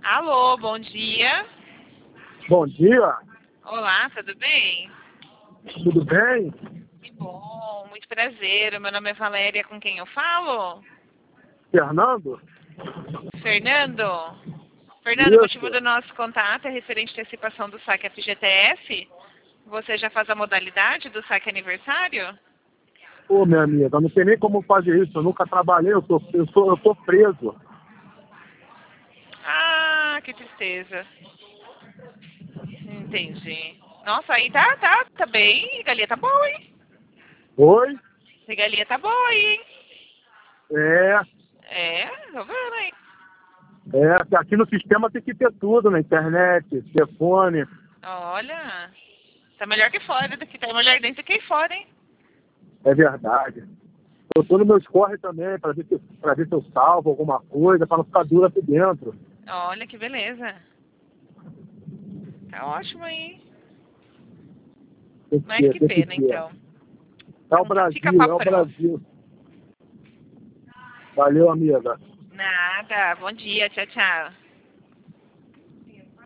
Alô, bom dia. Bom dia, Olá, tudo bem? tudo bem? Que bom, muito prazer. O meu nome é Valéria, com quem eu falo? Fernando? Fernando? Fernando, o motivo Isso. do nosso contato é referente à antecipação do saque FGTS. Você já faz a modalidade do saque aniversário? Ô, minha amiga, eu não sei nem como fazer isso. Eu nunca trabalhei, eu tô preso. Ah, que tristeza. Entendi. Nossa, aí tá bem. Galinha tá boa, hein? Oi? Galinha tá boa aí, hein? É, É, tô vendo, hein? aqui no sistema tem que ter tudo, na internet, telefone. Olha, tá melhor que fora, tá melhor dentro que fora, hein? É verdade. Eu tô no meus corre também, pra ver se eu salvo alguma coisa, pra não ficar duro aqui dentro. Olha que beleza. Tá ótimo aí. Tem que Mas ter, que tem que pena, ter. então. É o Então tá, fica Brasil, pra é o próxima. Brasil. Valeu, amiga. Nada. Bom dia. Tchau, tchau.